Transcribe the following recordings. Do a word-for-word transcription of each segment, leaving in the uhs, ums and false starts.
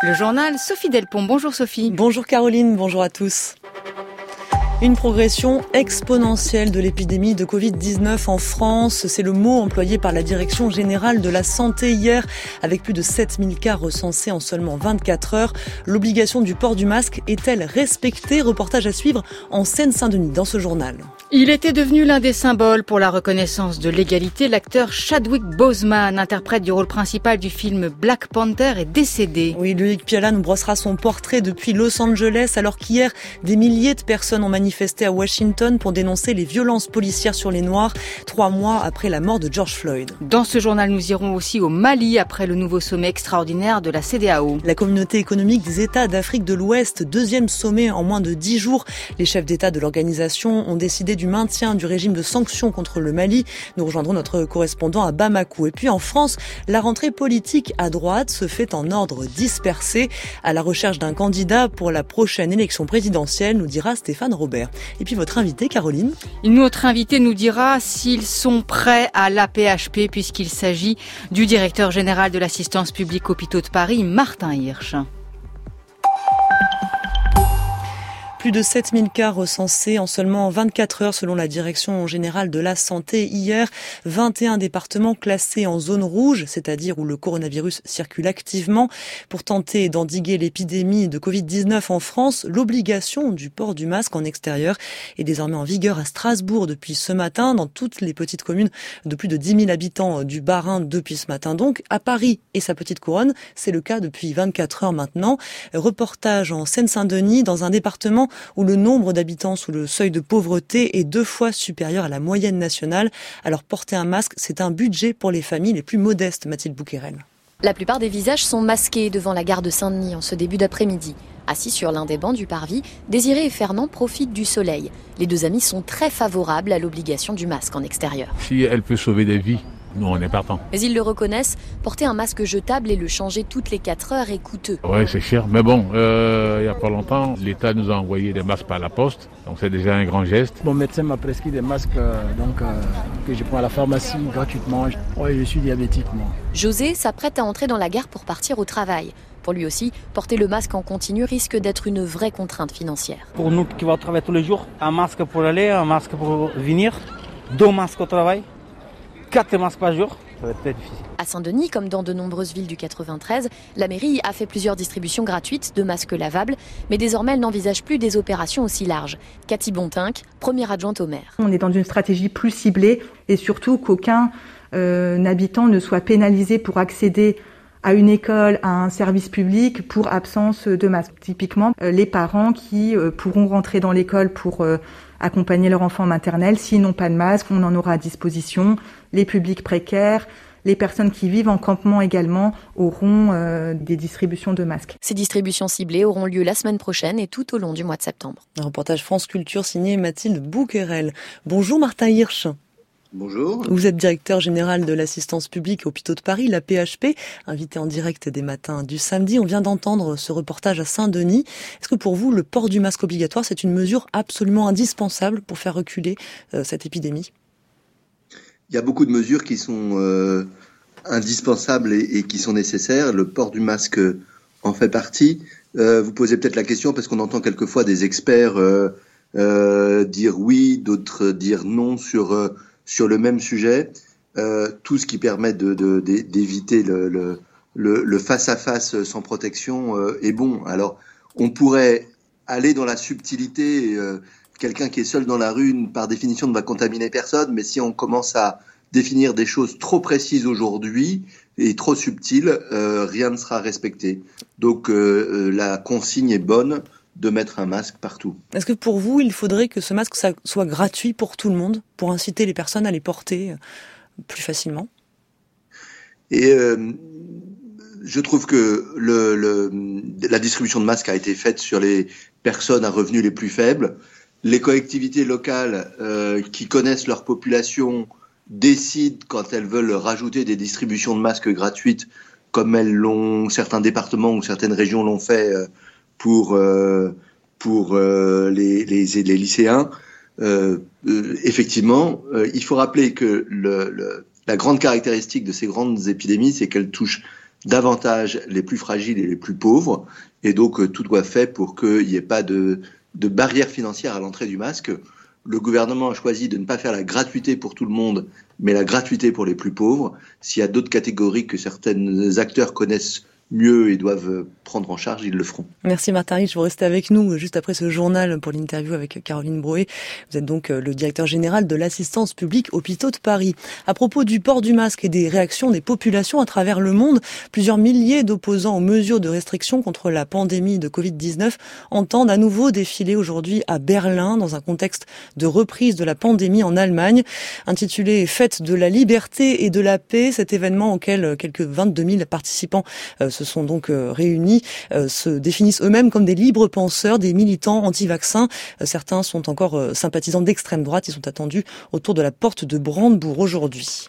Le journal Sophie Delpont. Bonjour Sophie. Bonjour Caroline, bonjour à tous. Une progression exponentielle de l'épidémie de covid dix-neuf en France. C'est le mot employé par la Direction générale de la santé hier, avec plus de sept mille cas recensés en seulement vingt-quatre heures. L'obligation du port du masque est-elle respectée ? Reportage à suivre en Seine-Saint-Denis dans ce journal. Il était devenu l'un des symboles pour la reconnaissance de l'égalité. L'acteur Chadwick Boseman, interprète du rôle principal du film Black Panther, est décédé. Oui, Loïc Piala nous brossera son portrait depuis Los Angeles, alors qu'hier, des milliers de personnes ont manifesté à Washington pour dénoncer les violences policières sur les Noirs, trois mois après la mort de George Floyd. Dans ce journal, nous irons aussi au Mali après le nouveau sommet extraordinaire de la C D A O. La communauté économique des États d'Afrique de l'Ouest, deuxième sommet en moins de dix jours. Les chefs d'État de l'organisation ont décidé du maintien du régime de sanctions contre le Mali. Nous rejoindrons notre correspondant à Bamako. Et puis en France, la rentrée politique à droite se fait en ordre dispersé, à la recherche d'un candidat pour la prochaine élection présidentielle, nous dira Stéphane Robert. Et puis votre invité, Caroline. Notre invité nous dira s'ils sont prêts à l'A P H P, puisqu'il s'agit du directeur général de l'assistance publique Hôpitaux de Paris, Martin Hirsch. Plus de sept mille cas recensés en seulement vingt-quatre heures selon la Direction générale de la santé hier. vingt et un départements classés en zone rouge, c'est-à-dire où le coronavirus circule activement. Pour tenter d'endiguer l'épidémie de covid dix-neuf en France, l'obligation du port du masque en extérieur est désormais en vigueur à Strasbourg depuis ce matin, dans toutes les petites communes de plus de dix mille habitants du Bas-Rhin depuis ce matin. Donc, à Paris et sa petite couronne, c'est le cas depuis vingt-quatre heures maintenant. Reportage en Seine-Saint-Denis, dans un département où le nombre d'habitants sous le seuil de pauvreté est deux fois supérieur à la moyenne nationale. Alors porter un masque, c'est un budget pour les familles les plus modestes, Mathilde Bouquerel. La plupart des visages sont masqués devant la gare de Saint-Denis en ce début d'après-midi. Assis sur l'un des bancs du parvis, Désiré et Fernand profitent du soleil. Les deux amis sont très favorables à l'obligation du masque en extérieur. Si elle peut sauver des vies, nous on est partants. Mais ils le reconnaissent, porter un masque jetable et le changer toutes les quatre heures est coûteux. Oui, c'est cher, mais bon, euh, il n'y a pas longtemps, l'État nous a envoyé des masques par la poste, donc c'est déjà un grand geste. Mon médecin m'a prescrit des masques euh, donc, euh, que je prends à la pharmacie gratuitement. Oui, je suis diabétique moi. José s'apprête à entrer dans la gare pour partir au travail. Pour lui aussi, porter le masque en continu risque d'être une vraie contrainte financière. Pour nous qui vont travailler tous les jours, un masque pour aller, un masque pour venir, deux masques au travail. quatre masques par jour, ça va être très difficile. À Saint-Denis, comme dans de nombreuses villes du quatre-vingt-treize, la mairie a fait plusieurs distributions gratuites de masques lavables, mais désormais elle n'envisage plus des opérations aussi larges. Cathy Bontinck, première adjointe au maire. On est dans une stratégie plus ciblée et surtout qu'aucun euh, habitant ne soit pénalisé pour accéder à une école, à un service public pour absence de masque. Typiquement, euh, les parents qui euh, pourront rentrer dans l'école pour euh, accompagner leur enfant en maternelle, s'ils n'ont pas de masque, on en aura à disposition. Les publics précaires, les personnes qui vivent en campement également auront euh, des distributions de masques. Ces distributions ciblées auront lieu la semaine prochaine et tout au long du mois de septembre. Un reportage France Culture signé Mathilde Bouquerel. Bonjour Martin Hirsch. Bonjour. Vous êtes directeur général de l'assistance publique Hôpitaux de Paris, l'A P H P, invité en direct des matins du samedi. On vient d'entendre ce reportage à Saint-Denis. Est-ce que pour vous, le port du masque obligatoire, c'est une mesure absolument indispensable pour faire reculer euh, cette épidémie ? Il y a beaucoup de mesures qui sont euh, indispensables et, et qui sont nécessaires. Le port du masque en fait partie. Euh, vous posez peut-être la question parce qu'on entend quelquefois des experts euh, euh, dire oui, d'autres dire non sur... Euh, sur le même sujet, euh, tout ce qui permet de, de, de, d'éviter le, le, le, le face-à-face sans protection euh, est bon. Alors, on pourrait aller dans la subtilité. Euh, quelqu'un qui est seul dans la rue, par définition, ne va contaminer personne. Mais si on commence à définir des choses trop précises aujourd'hui et trop subtiles, euh, rien ne sera respecté. Donc, euh, la consigne est bonne de mettre un masque partout. Est-ce que pour vous, il faudrait que ce masque ça soit gratuit pour tout le monde, pour inciter les personnes à les porter plus facilement ? Et euh, je trouve que le, le, la distribution de masques a été faite sur les personnes à revenus les plus faibles. Les collectivités locales euh, qui connaissent leur population décident quand elles veulent rajouter des distributions de masques gratuites, comme elles l'ont, certains départements ou certaines régions l'ont fait euh, pour euh, pour euh, les, les les lycéens. Euh, euh, effectivement, euh, il faut rappeler que le, le la grande caractéristique de ces grandes épidémies, c'est qu'elles touchent davantage les plus fragiles et les plus pauvres. Et donc, euh, tout doit être fait pour qu'il n'y ait pas de, de barrière financière à l'entrée du masque. Le gouvernement a choisi de ne pas faire la gratuité pour tout le monde, mais la gratuité pour les plus pauvres. S'il y a d'autres catégories que certains acteurs connaissent mieux et doivent prendre en charge, ils le feront. Merci Martin Rich, vous restez avec nous juste après ce journal pour l'interview avec Caroline Broé. Vous êtes donc le directeur général de l'assistance publique Hôpitaux de Paris. À propos du port du masque et des réactions des populations à travers le monde, plusieurs milliers d'opposants aux mesures de restriction contre la pandémie de covid dix-neuf entendent à nouveau défiler aujourd'hui à Berlin dans un contexte de reprise de la pandémie en Allemagne. Intitulé « Fête de la liberté et de la paix », cet événement auquel quelques vingt-deux mille participants euh, se sont donc euh, réunis, euh, se définissent eux-mêmes comme des libres penseurs, des militants anti-vaccins. Euh, certains sont encore euh, sympathisants d'extrême droite. Ils sont attendus autour de la porte de Brandebourg aujourd'hui.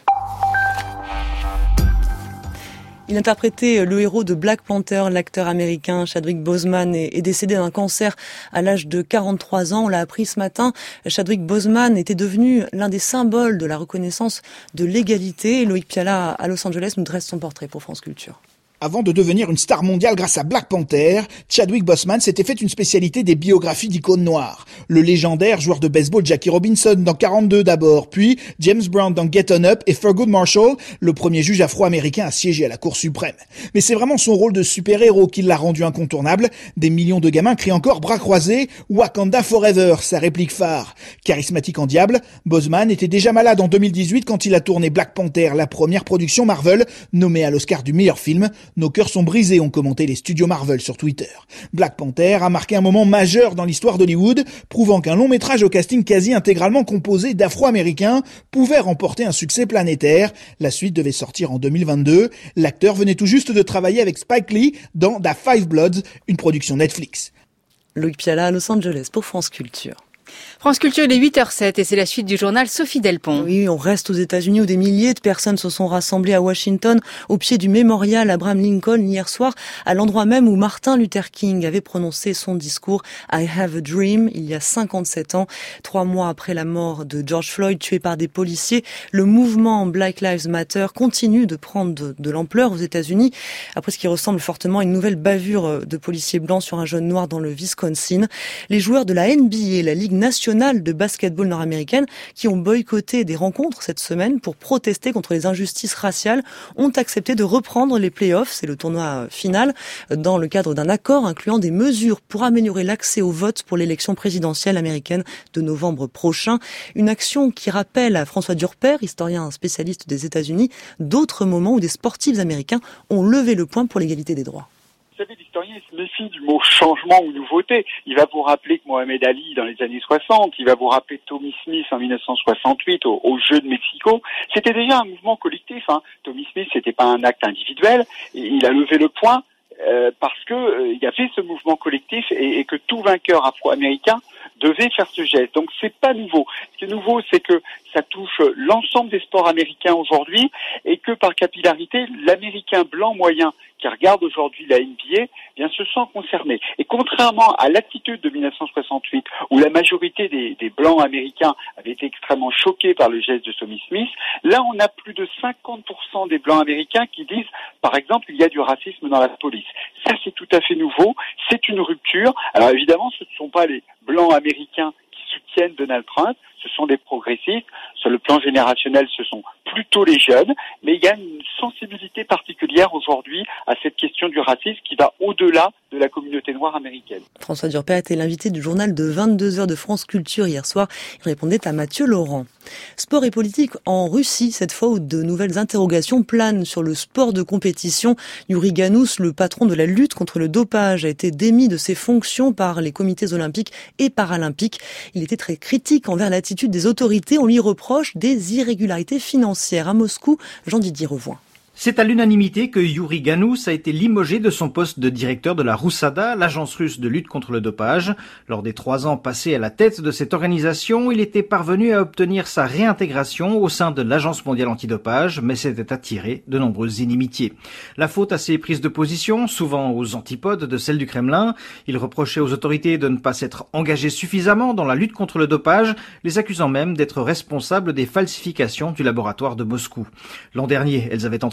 Il interprétait le héros de Black Panther, l'acteur américain Chadwick Boseman est décédé d'un cancer à l'âge de quarante-trois ans. On l'a appris ce matin. Chadwick Boseman était devenu l'un des symboles de la reconnaissance de l'égalité. Loïc Piala à Los Angeles nous dresse son portrait pour France Culture. Avant de devenir une star mondiale grâce à Black Panther, Chadwick Boseman s'était fait une spécialité des biographies d'icônes noires. Le légendaire joueur de baseball Jackie Robinson dans quarante-deux d'abord, puis James Brown dans Get On Up et Thurgood Marshall, le premier juge afro-américain à siéger à la Cour suprême. Mais c'est vraiment son rôle de super-héros qui l'a rendu incontournable. Des millions de gamins crient encore bras croisés « Wakanda Forever », sa réplique phare. Charismatique en diable, Boseman était déjà malade en deux mille dix-huit quand il a tourné Black Panther, la première production Marvel, nommée à l'Oscar du meilleur film. Nos cœurs sont brisés, ont commenté les studios Marvel sur Twitter. Black Panther a marqué un moment majeur dans l'histoire d'Hollywood, prouvant qu'un long métrage au casting quasi intégralement composé d'Afro-Américains pouvait remporter un succès planétaire. La suite devait sortir en deux mille vingt-deux. L'acteur venait tout juste de travailler avec Spike Lee dans The Five Bloods, une production Netflix. Loïc Piala à Los Angeles pour France Culture. France Culture, il est huit heures zéro sept et c'est la suite du journal Sophie Delpont. Oui, on reste aux États-Unis où des milliers de personnes se sont rassemblées à Washington au pied du mémorial Abraham Lincoln hier soir, à l'endroit même où Martin Luther King avait prononcé son discours I Have a Dream il y a cinquante-sept ans. Trois mois après la mort de George Floyd tué par des policiers, le mouvement Black Lives Matter continue de prendre de, de l'ampleur aux États-Unis après ce qui ressemble fortement à une nouvelle bavure de policiers blancs sur un jeune noir dans le Wisconsin. Les joueurs de la N B A, la Ligue nationale de basketball nord-américaine, qui ont boycotté des rencontres cette semaine pour protester contre les injustices raciales, ont accepté de reprendre les play-offs, c'est le tournoi final, dans le cadre d'un accord incluant des mesures pour améliorer l'accès au vote pour l'élection présidentielle américaine de novembre prochain. Une action qui rappelle à François Durper, historien spécialiste des États-Unis, d'autres moments où des sportifs américains ont levé le poing pour l'égalité des droits. Vous savez, l'historien se méfie du mot changement ou nouveauté. Il va vous rappeler que Mohamed Ali dans les années soixante, il va vous rappeler Tommy Smith en mille neuf cent soixante-huit aux, aux Jeux de Mexico. C'était déjà un mouvement collectif. Hein. Tommy Smith, c'était pas un acte individuel. Et il a levé le poing euh, parce que euh, il y avait ce mouvement collectif et, et que tout vainqueur afro-américain devait faire ce geste. Donc c'est pas nouveau. Ce qui est nouveau, c'est que ça touche l'ensemble des sports américains aujourd'hui et que par capillarité, l'Américain blanc moyen qui regarde aujourd'hui la N B A, bien se sent concerné. Et contrairement à l'attitude de mille neuf cent soixante-huit, où la majorité des, des blancs américains avaient été extrêmement choqués par le geste de Tommy Smith, là on a plus de cinquante pour cent des blancs américains qui disent, par exemple, il y a du racisme dans la police. Ça c'est tout à fait nouveau, c'est une rupture. Alors évidemment, ce ne sont pas les blancs américains qui soutiennent Donald Trump, ce sont des progressistes. Sur le plan générationnel, ce sont plutôt les jeunes, mais il y a une sensibilité particulière aujourd'hui à cette question du racisme qui va au-delà de la communauté noire américaine. François Durper était l'invité du journal de vingt-deux heures de France Culture hier soir. Il répondait à Mathieu Laurent. Sport et politique en Russie, cette fois où de nouvelles interrogations planent sur le sport de compétition. Yuri Ganous, le patron de la lutte contre le dopage, a été démis de ses fonctions par les comités olympiques et paralympiques. Il était très critique envers l'attitude des autorités. On lui reproche des irrégularités financières. À Moscou, Jean-Didier Revoin. C'est à l'unanimité que Yuri Ganous a été limogé de son poste de directeur de la Roussada, l'agence russe de lutte contre le dopage. Lors des trois ans passés à la tête de cette organisation, il était parvenu à obtenir sa réintégration au sein de l'agence mondiale antidopage, mais s'était attiré de nombreuses inimitiés. La faute à ses prises de position, souvent aux antipodes de celles du Kremlin. Il reprochait aux autorités de ne pas s'être engagées suffisamment dans la lutte contre le dopage, les accusant même d'être responsables des falsifications du laboratoire de Moscou. L'an dernier, elles avaient entraîné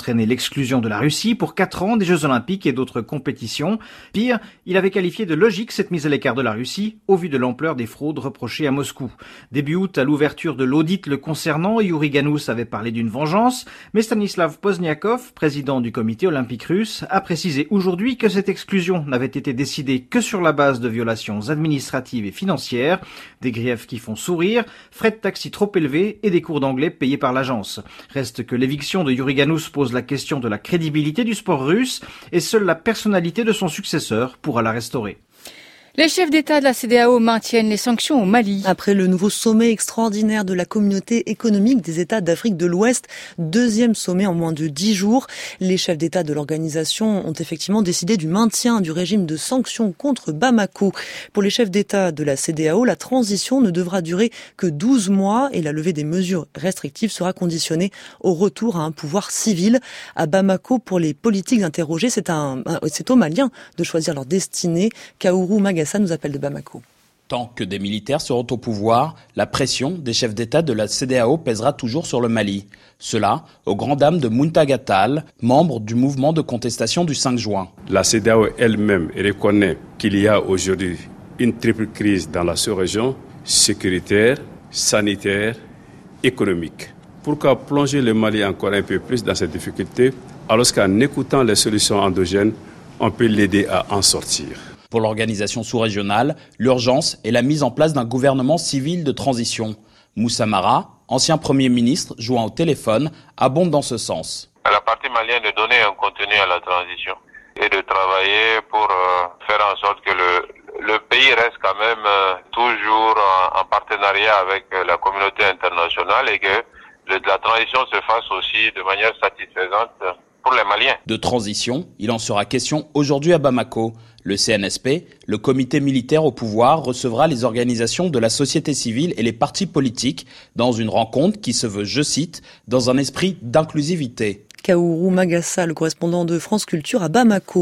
entraîné l'exclusion de la Russie pour quatre ans des Jeux Olympiques et d'autres compétitions. Pire, il avait qualifié de logique cette mise à l'écart de la Russie au vu de l'ampleur des fraudes reprochées à Moscou. Début août, à l'ouverture de l'audit le concernant, Youri Ganous avait parlé d'une vengeance, mais Stanislav Pozniakov, président du comité olympique russe, a précisé aujourd'hui que cette exclusion n'avait été décidée que sur la base de violations administratives et financières, des griefs qui font sourire, frais de taxi trop élevés et des cours d'anglais payés par l'agence. Reste que l'éviction de Youri Ganous pose la question de la crédibilité du sport russe et seule la personnalité de son successeur pourra la restaurer. Les chefs d'État de la C E D A O maintiennent les sanctions au Mali. Après le nouveau sommet extraordinaire de la communauté économique des États d'Afrique de l'Ouest, deuxième sommet en moins de dix jours, les chefs d'État de l'organisation ont effectivement décidé du maintien du régime de sanctions contre Bamako. Pour les chefs d'État de la C E D A O, la transition ne devra durer que douze mois et la levée des mesures restrictives sera conditionnée au retour à un pouvoir civil. À Bamako, pour les politiques interrogés, c'est, un, c'est aux Maliens de choisir leur destinée. Kaourou Magassa nous appelle de Bamako. Tant que des militaires seront au pouvoir, la pression des chefs d'État de la C E D A O pèsera toujours sur le Mali. Cela aux grandes dames de Muntaga Tall, membre du mouvement de contestation du cinq juin. La C E D A O elle-même reconnaît qu'il y a aujourd'hui une triple crise dans la sous-région, sécuritaire, sanitaire, économique. Pourquoi plonger le Mali encore un peu plus dans cette difficulté, alors qu'en écoutant les solutions endogènes, on peut l'aider à en sortir. Pour l'organisation sous-régionale, l'urgence est la mise en place d'un gouvernement civil de transition. Moussa Mara, ancien Premier ministre, jouant au téléphone, abonde dans ce sens. À la partie malienne de donner un contenu à la transition et de travailler pour euh, faire en sorte que le, le pays reste quand même euh, toujours en, en partenariat avec euh, la communauté internationale et que le, la transition se fasse aussi de manière satisfaisante pour les Maliens. De transition, il en sera question aujourd'hui à Bamako. Le C N S P, le comité militaire au pouvoir, recevra les organisations de la société civile et les partis politiques dans une rencontre qui se veut, je cite, dans un esprit d'inclusivité. Kaourou Magassa, le correspondant de France Culture à Bamako.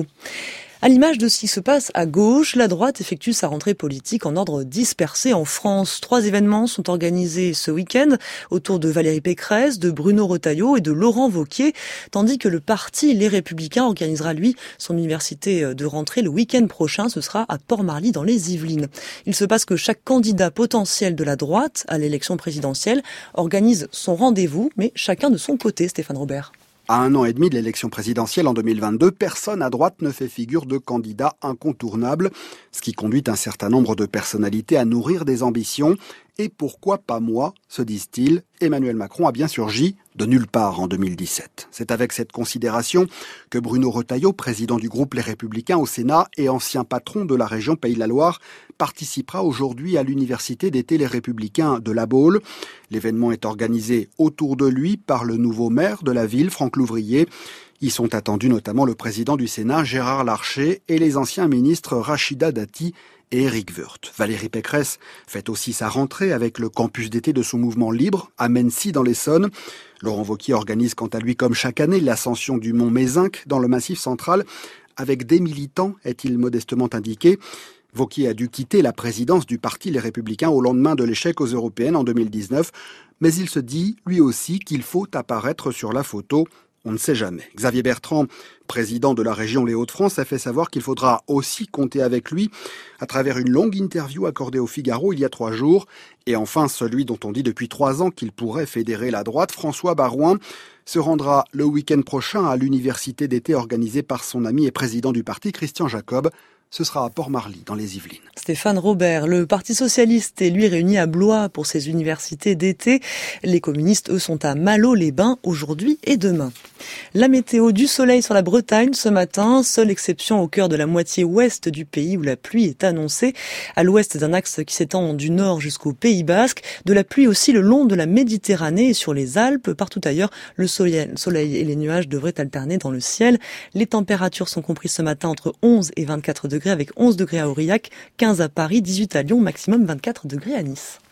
À l'image de ce qui se passe à gauche, la droite effectue sa rentrée politique en ordre dispersé en France. Trois événements sont organisés ce week-end autour de Valérie Pécresse, de Bruno Retailleau et de Laurent Wauquiez, tandis que le parti Les Républicains organisera, lui, son université de rentrée le week-end prochain. Ce sera à Port-Marly dans les Yvelines. Il se passe que chaque candidat potentiel de la droite à l'élection présidentielle organise son rendez-vous, mais chacun de son côté, Stéphane Robert. À un an et demi de l'élection présidentielle en deux mille vingt-deux, personne à droite ne fait figure de candidat incontournable, ce qui conduit un certain nombre de personnalités à nourrir des ambitions. Et pourquoi pas moi, se disent-ils. Emmanuel Macron a bien surgi de nulle part en deux mille dix-sept. C'est avec cette considération que Bruno Retailleau, président du groupe Les Républicains au Sénat et ancien patron de la région Pays de la Loire, participera aujourd'hui à l'université d'été Les Républicains de La Baule. L'événement est organisé autour de lui par le nouveau maire de la ville, Franck Louvrier. Y sont attendus notamment le président du Sénat, Gérard Larcher, et les anciens ministres Rachida Dati et Éric Woerth. Valérie Pécresse fait aussi sa rentrée avec le campus d'été de son mouvement libre à Mennecy dans l'Essonne. Laurent Wauquiez organise quant à lui, comme chaque année, l'ascension du mont Mézinc dans le Massif central avec des militants, est-il modestement indiqué. Wauquiez a dû quitter la présidence du parti Les Républicains au lendemain de l'échec aux européennes en deux mille dix-neuf, mais il se dit, lui aussi, qu'il faut apparaître sur la photo. On ne sait jamais. Xavier Bertrand, président de la région Les Hauts-de-France, a fait savoir qu'il faudra aussi compter avec lui à travers une longue interview accordée au Figaro il y a trois jours. Et enfin, celui dont on dit depuis trois ans qu'il pourrait fédérer la droite, François Baroin, se rendra le week-end prochain à l'université d'été organisée par son ami et président du parti, Christian Jacob. Ce sera à Port-Marly, dans les Yvelines. Stéphane Robert, le Parti socialiste est lui réuni à Blois pour ses universités d'été. Les communistes, eux, sont à Malo-les-Bains aujourd'hui et demain. La météo, du soleil sur la Bretagne ce matin, seule exception au cœur de la moitié ouest du pays où la pluie est annoncée. À l'ouest d'un axe qui s'étend du nord jusqu'au Pays Basque. De la pluie aussi le long de la Méditerranée et sur les Alpes. Partout ailleurs, le soleil, soleil et les nuages devraient alterner dans le ciel. Les températures sont comprises ce matin entre onze et vingt-quatre degrés avec onze degrés à Aurillac, quinze à Paris, dix-huit à Lyon, maximum vingt-quatre degrés à Nice.